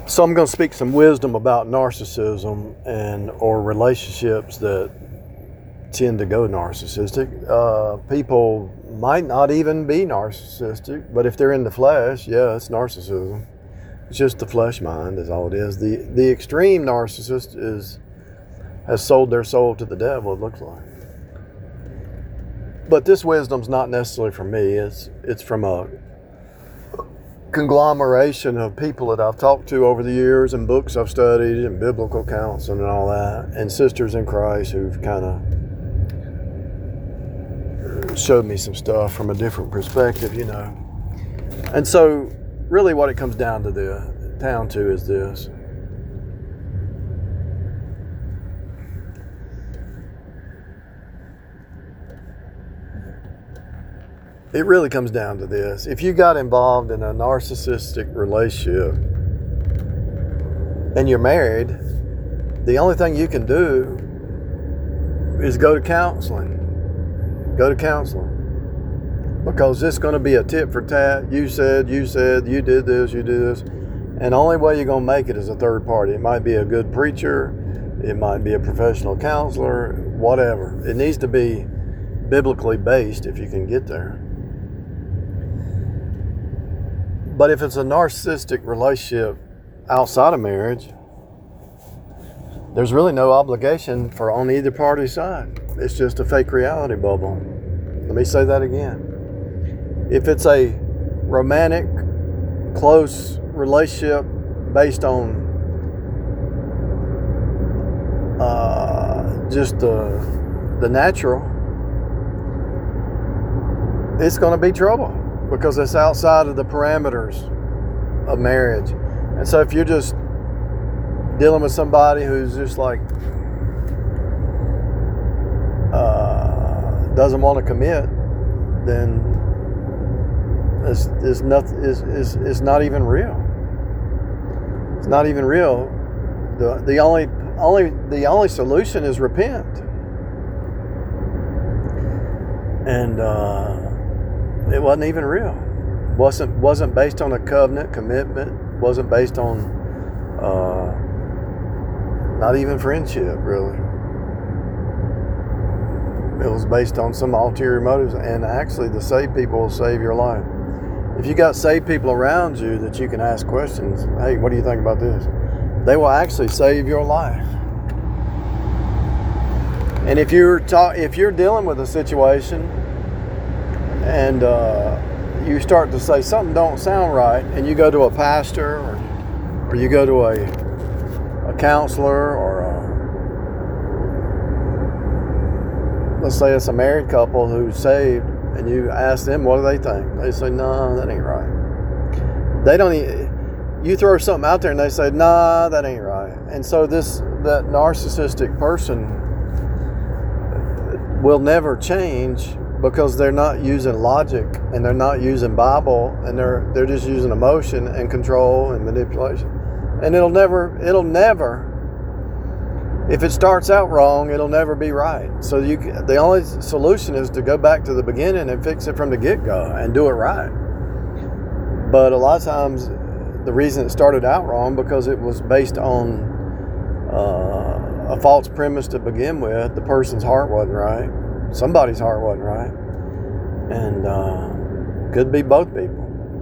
So I'm going to speak some wisdom about narcissism and or relationships that tend to go narcissistic. People might not even be narcissistic, but if they're in the flesh, yeah, it's narcissism. It's just the flesh mind is all it is. The extreme narcissist has sold their soul to the devil, it looks like. But this wisdom's not necessarily from me. It's from a conglomeration of people that I've talked to over the years and books I've studied and biblical counseling and all that, and sisters in Christ who've kind of showed me some stuff from a different perspective, you know. And so really what it comes down to is this. It really comes down to this. If you got involved in a narcissistic relationship and you're married, the only thing you can do is go to counseling. Go to counseling. Because it's going to be a tit for tat. You said, you did this, you did this. And the only way you're going to make it is a third party. It might be a good preacher. It might be a professional counselor, whatever. It needs to be biblically based if you can get there. But if it's a narcissistic relationship outside of marriage, there's really no obligation on either party's side. It's just a fake reality bubble. Let me say that again. If it's a romantic, close relationship based on just the natural, it's going to be trouble. Because it's outside of the parameters of marriage. And so if you're just dealing with somebody who's just like doesn't want to commit, then it's not even real. It's not even real. The only solution is repent. And it wasn't even real. Wasn't based on a covenant commitment. Wasn't based on not even friendship, really. It was based on some ulterior motives. And actually, the saved people will save your life. If you got saved people around you that you can ask questions, hey, what do you think about this? They will actually save your life. And if you're dealing with a situation and you start to say something don't sound right, and you go to a pastor or you go to a counselor or let's say it's a married couple who's saved, and you ask them what do they think, they say no, that ain't right. You throw something out there and they say nah, that ain't right. And so that narcissistic person will never change, because they're not using logic and they're not using Bible, and they're just using emotion and control and manipulation. And it'll never, if it starts out wrong, it'll never be right. So the only solution is to go back to the beginning and fix it from the get-go and do it right. But a lot of times the reason it started out wrong because it was based on a false premise to begin with. The person's heart wasn't right. Somebody's heart wasn't right. And could be both people.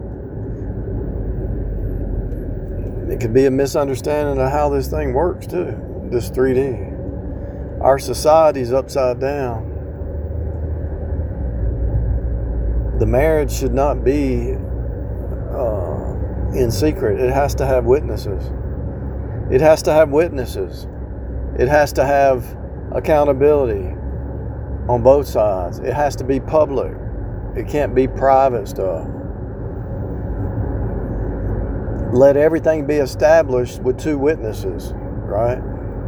It could be a misunderstanding of how this thing works too, this 3D. Our society's upside down. The marriage should not be in secret. It has to have witnesses. It has to have witnesses. It has to have accountability on both sides. It has to be public. It can't be private stuff. Let everything be established with two witnesses, right?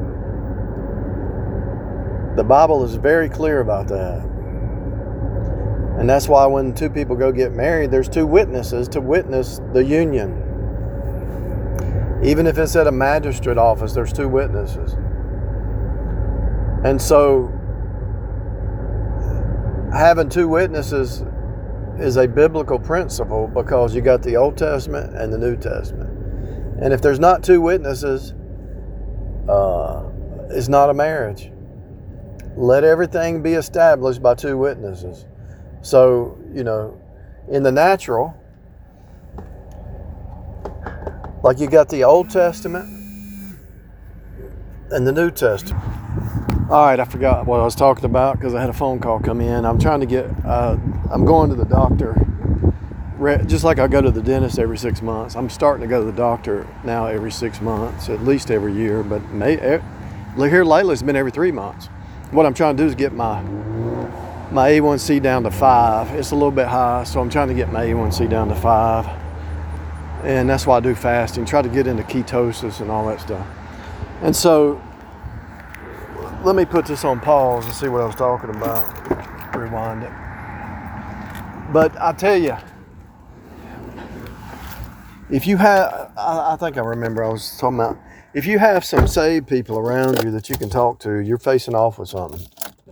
The Bible is very clear about that. And that's why when two people go get married, there's two witnesses to witness the union. Even if it's at a magistrate office, there's two witnesses. And so having two witnesses is a biblical principle, because you got the Old Testament and the New Testament. And if there's not two witnesses, it's not a marriage. Let everything be established by two witnesses. So, in the natural, like you got the Old Testament and the New Testament. All right, I forgot what I was talking about because I had a phone call come in. I'm trying to get, I'm going to the doctor, just like I go to the dentist every 6 months. I'm starting to go to the doctor now every 6 months, at least every year, but here lately it's been every 3 months. What I'm trying to do is get my A1C down to 5. It's a little bit high, so I'm trying to get my A1C down to 5. And that's why I do fasting, try to get into ketosis and all that stuff. And so, let me put this on pause and see what I was talking about. Rewind it. But I tell you, if you have, I think I remember I was talking about, if you have some saved people around you that you can talk to, you're facing off with something.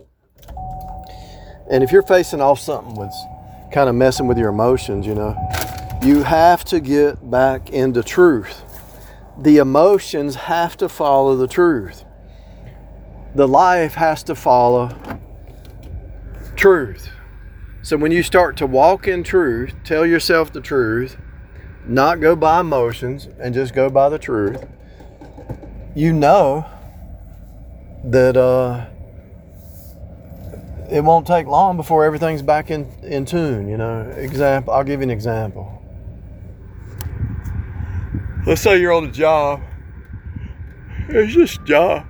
And if you're facing off something with kind of messing with your emotions, you have to get back into truth. The emotions have to follow the truth. The life has to follow truth. So when you start to walk in truth, tell yourself the truth, not go by emotions and just go by the truth, you know that it won't take long before everything's back in tune. Example, I'll give you an example. Let's say you're on a job. It's this job.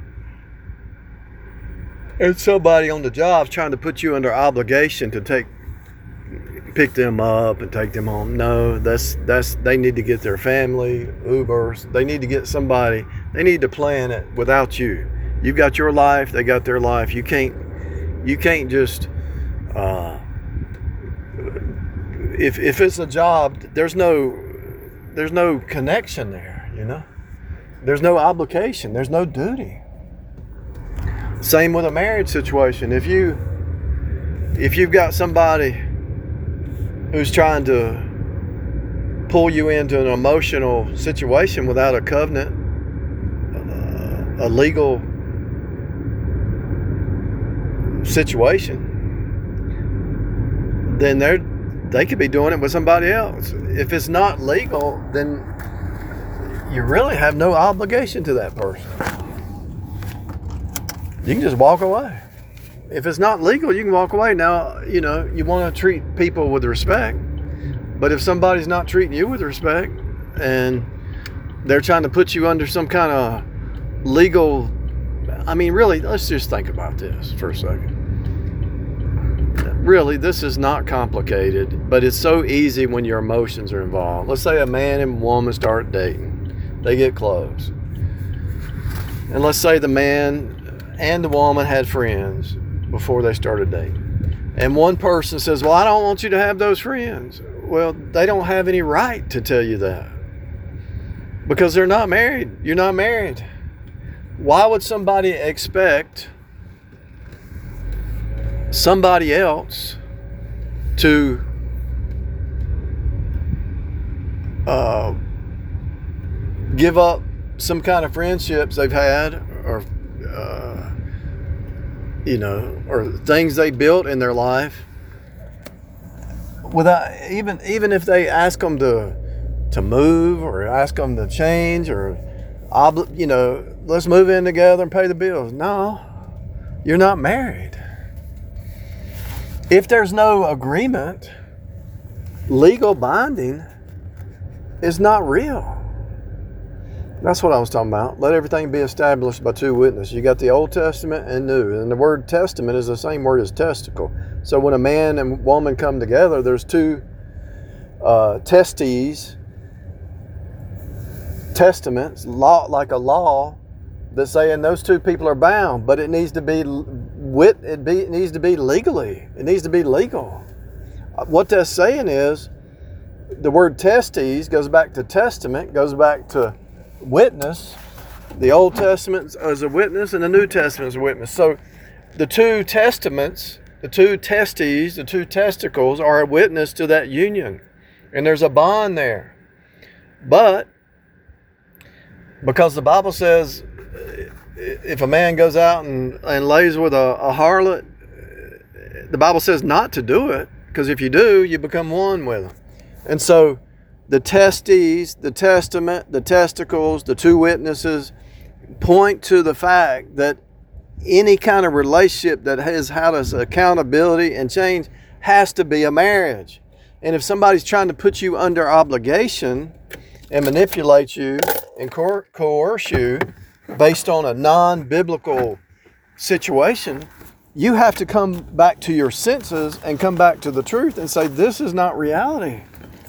And somebody on the job is trying to put you under obligation to pick them up and take them home. No, they need to get their family, Ubers. They need to get somebody. They need to plan it without you. You've got your life, they got their life. You can't just if it's a job, there's no connection there, There's no obligation, there's no duty. Same with a marriage situation. If you've got somebody who's trying to pull you into an emotional situation without a covenant, a legal situation, then they could be doing it with somebody else. If it's not legal, then you really have no obligation to that person. You can just walk away. If it's not legal, you can walk away. Now, you want to treat people with respect, but if somebody's not treating you with respect and they're trying to put you under some kind of legal, really, let's just think about this for a second. Really, this is not complicated, but it's so easy when your emotions are involved. Let's say a man and woman start dating. They get close. And let's say the man and the woman had friends before they started dating. And one person says, well, I don't want you to have those friends. Well, they don't have any right to tell you that. Because they're not married. You're not married. Why would somebody expect somebody else to give up some kind of friendships they've had, or or things they built in their life, without even if they ask them to move or ask them to change or let's move in together and pay the bills? No, you're not married. If there's no agreement, legal binding is not real. That's what I was talking about. Let everything be established by two witnesses. You got the Old Testament and New. And the word testament is the same word as testicle. So when a man and woman come together, there's two testaments, like a law, that saying those two people are bound, but it needs to be needs to be legally. It needs to be legal. What that's saying is, the word testes goes back to testament, goes back to witness. The Old Testament is a witness and the New Testament is a witness. So the two testaments, the two testes, the two testicles are a witness to that union. And there's a bond there. But Because the Bible says if a man goes out and lays with a harlot, the Bible says not to do it, because if you do, you become one with them. And so the testes, the testament, the testicles, the two witnesses point to the fact that any kind of relationship that has had us accountability and change has to be a marriage. And if somebody's trying to put you under obligation and manipulate you and coerce you based on a non-biblical situation, you have to come back to your senses and come back to the truth and say, this is not reality.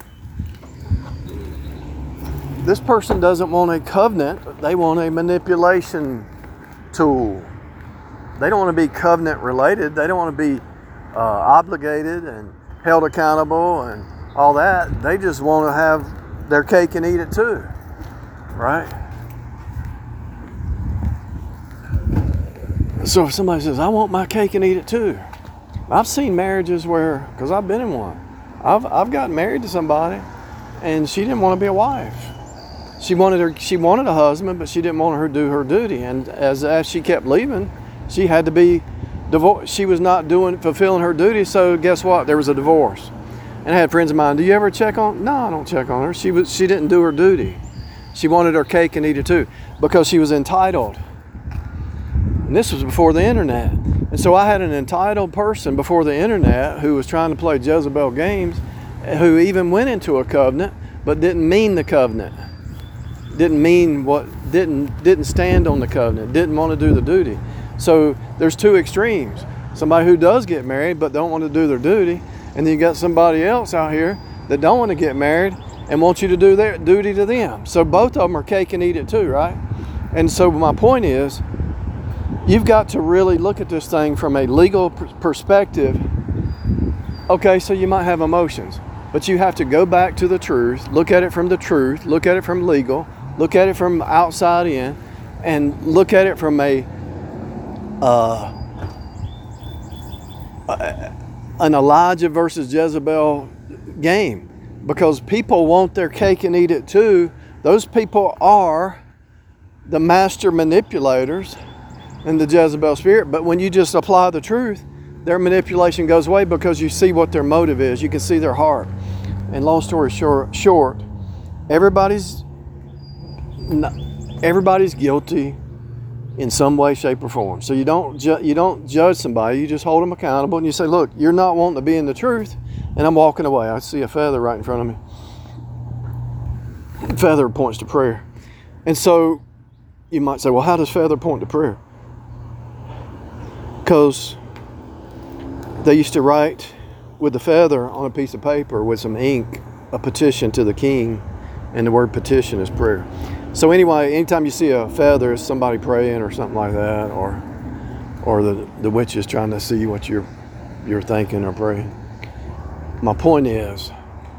This person doesn't want a covenant, they want a manipulation tool. They don't want to be covenant related. They don't want to be obligated and held accountable and all that. They just want to have their cake and eat it too, right? So if somebody says, I want my cake and eat it too. I've seen marriages where, because I've been in one, I've gotten married to somebody and she didn't want to be a wife. She wanted a husband, but she didn't want her to do her duty. And as she kept leaving, she had to be divorced. She was not fulfilling her duty. So guess what? There was a divorce. And I had friends of mine, do you ever check on? No, I don't check on her. She didn't do her duty. She wanted her cake and eat it too, because she was entitled. And this was before the internet. And so I had an entitled person before the internet who was trying to play Jezebel games, who even went into a covenant, but didn't mean the covenant. Didn't stand on the covenant, didn't want to do the duty. So there's two extremes. Somebody who does get married but don't want to do their duty, and then you got somebody else out here that don't want to get married and want you to do their duty to them. So both of them are cake and eat it too, right? And so my point is, you've got to really look at this thing from a legal perspective. Okay, so you might have emotions, but you have to go back to the truth, look at it from the truth, look at it from legal, look at it from outside in, and look at it from an Elijah versus Jezebel game. Because people want their cake and eat it too. Those people are the master manipulators in the Jezebel spirit. But when you just apply the truth, their manipulation goes away, because you see what their motive is. You can see their heart. And long story short, everybody's guilty in some way, shape, or form. So you don't judge somebody. You just hold them accountable, and you say, look, you're not wanting to be in the truth, and I'm walking away. I see a feather right in front of me. Feather points to prayer. And so you might say, well, how does feather point to prayer? Because they used to write with the feather on a piece of paper with some ink a petition to the king, and the word petition is prayer. So anyway, anytime you see a feather, it's somebody praying or something like that, or the witch is trying to see what you're thinking or praying. My point is,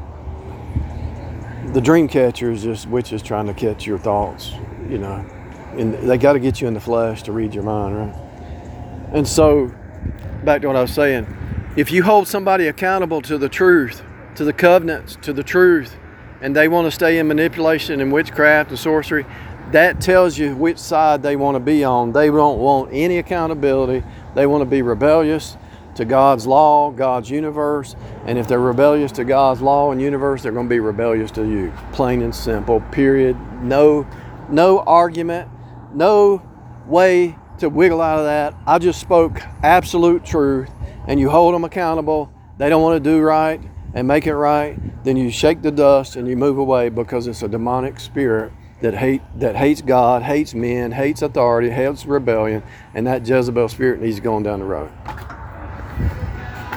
the dream catcher is just witches trying to catch your thoughts, and they got to get you in the flesh to read your mind, right? And so, back to what I was saying, if you hold somebody accountable to the truth, to the covenants, to the truth, and they want to stay in manipulation and witchcraft and sorcery, that tells you which side they want to be on. They don't want any accountability. They want to be rebellious to God's law, God's universe. And if they're rebellious to God's law and universe, they're going to be rebellious to you. Plain and simple, period. No argument, no way to wiggle out of that. I just spoke absolute truth, and you hold them accountable. They don't want to do right and make it right, then you shake the dust and you move away, because it's a demonic spirit that hates God, hates men, hates authority, hates rebellion, and that Jezebel spirit needs going down the road.